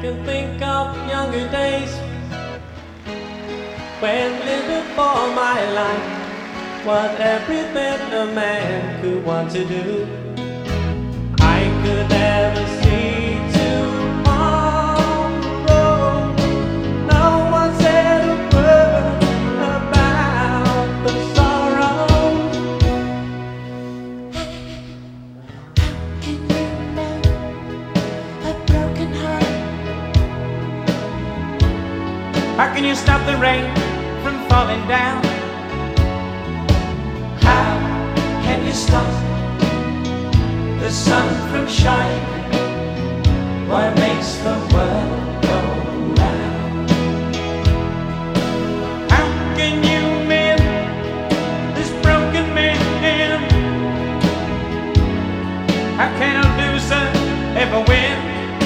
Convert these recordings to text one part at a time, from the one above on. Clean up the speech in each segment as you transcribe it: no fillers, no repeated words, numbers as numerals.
can think of younger days when living for my life was everything a man could want to do. I could never see tomorrow. No one said a word about the sorrow. Can you mend a broken heart? How can you stop the rain from falling down? How can you stop the sun from shining? What makes the world go round? How can you mend this broken man? How can a loser ever win?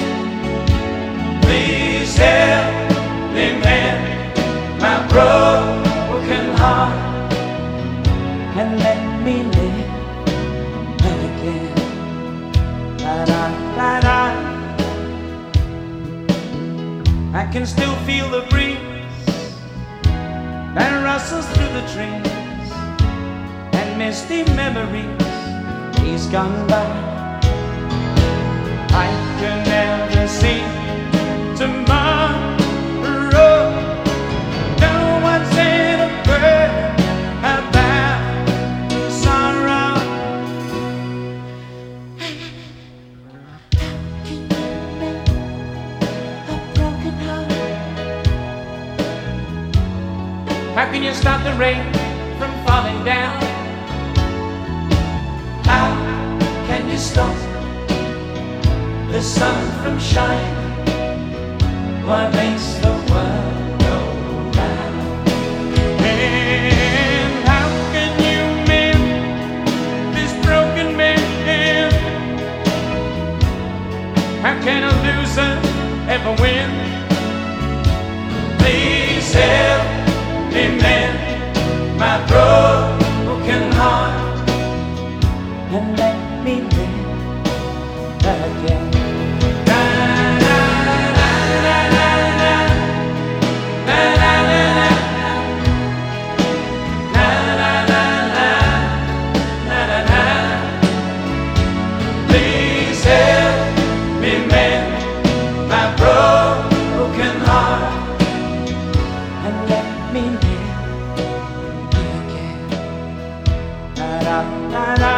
Please help me mend my broken heart and let me live again. Da-da-da-da. I can still feel the breeze that rustles through the trees, and misty memories he's gone by. I can never see tomorrow. No one said a word about sorrow. Can you mend a broken heart? How can you stop the rain from falling down? How can you stop the sun from shining? What makes the world go round? And how can you mend this broken man? How can a loser ever win? Please help me mend my broken heart and let me live again. Please help me mend my broken heart and let me live again. Da-da-da-da.